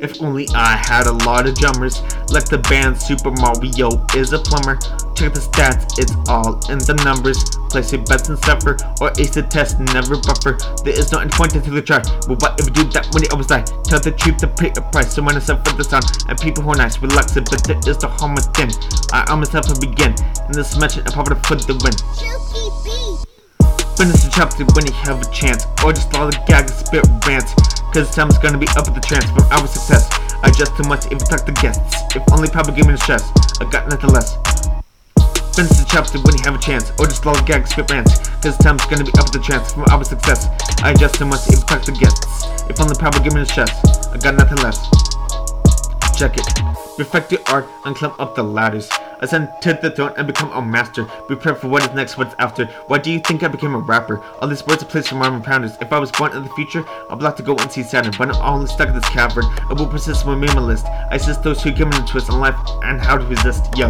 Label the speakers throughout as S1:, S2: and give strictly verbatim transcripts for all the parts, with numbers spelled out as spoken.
S1: If only I had a lot of drummers, like the band Super Mario is a plumber. Check the stats, it's all in the numbers. Place your bets and suffer, or ace the test, never buffer. There is no end point until you try. But what if you do that when you always die? Tell the truth to pay a price. So when it's up for the sound, and people who are nice, relax it, but there is no harm within. I am myself to begin, in this mention, I'm probably for the win. Finish the chapter when you have a chance, or just follow the gag and spit rants. Cause time is gonna be up at the chance from our success. I just too much if you talk to guests. If only Papa gave me the stress, I got nothing less. Finish the chapter when you have a chance, or just follow the gag and spit rants. Cause time's gonna be up at the chance from our success. I just too much if you talk to guests. If only Papa gave me the stress, I got nothing less. Check it. Perfect your art and climb up the ladders. Ascend to the throne and become a master. Prepare for what is next, what's after. Why do you think I became a rapper? All these words are placed from rhyme and pounders. If I was born in the future, I'd like to go and see Saturn. But I'm only stuck in this cavern. I will persist with my minimalist. I assist those who give me a twist on life and how to resist. Yo.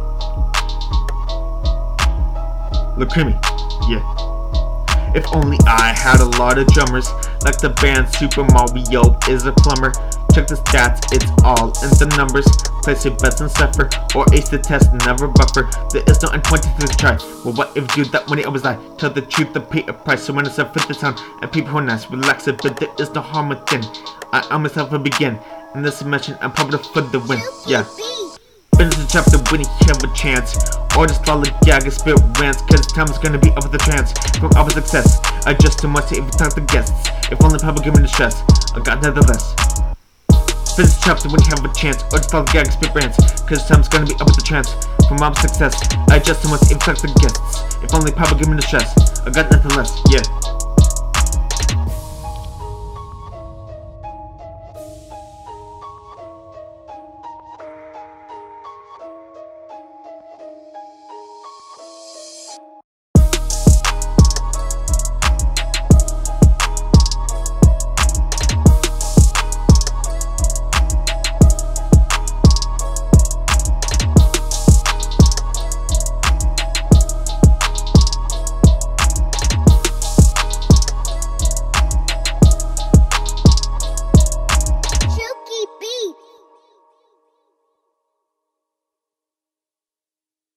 S1: Look creamy. Yeah. If only I had a lot of drummers, like the band Super Mario is a plumber. Check the stats, it's all in the numbers. Place your bets and suffer, or ace the test, never buffer. There is no end point to the try. Well, what if you do that when you always lie? Tell the truth to pay a price. So when it's up for the sound, and people who are nice, relax it, but there is no harm within. I am myself to begin, in this dimension, I'm probably for the win. Yeah. Finish the chapter when you have a chance, or just follow the gag and spit rants. Cause time is gonna be up with the chance from our success. I just too much to even talk to guests. If only Papa give me the stress, I got nothing less. Finish the chapter when you have a chance, or just follow the gag and spit rants. Cause time's gonna be up with the chance from our success. I just too much to even talk to guests. If only Papa give me the stress, I got nothing less. Yeah.